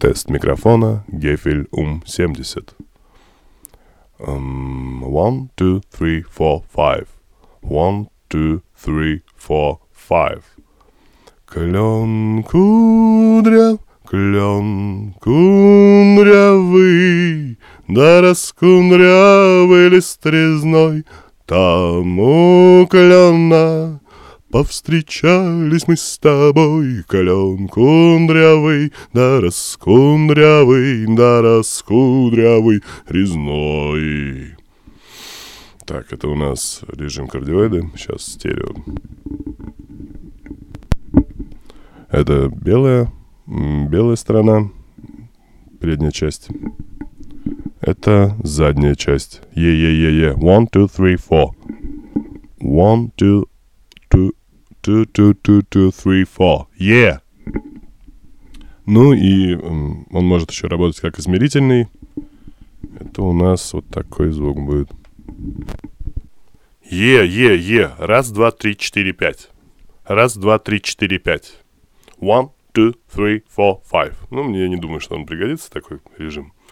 Тест микрофона Гефель ум-70. 1, 2, 3, 4, 5. 1, 2, 3, 4, 5. Клен кудрявый, да раскудрявый лист резной, там у клена повстречались мы с тобой. Клен кудрявый, да раскудрявый резной. Так, это у нас режим кардиоида, сейчас стерео. Это белая сторона, передняя часть. Это задняя часть. Е-е-е-е. 1, 2, 3, 4. 1, 2, 2, 2, 2, 2, 3, 4. Yeah! Ну и он может еще работать как измерительный. Это у нас вот такой звук будет. Е-е-е. Раз, два, три, четыре, пять. Раз, два, три, четыре, пять. 1, 2, 3, 4, 5. Ну, мне не думаю, что он пригодится, такой режим.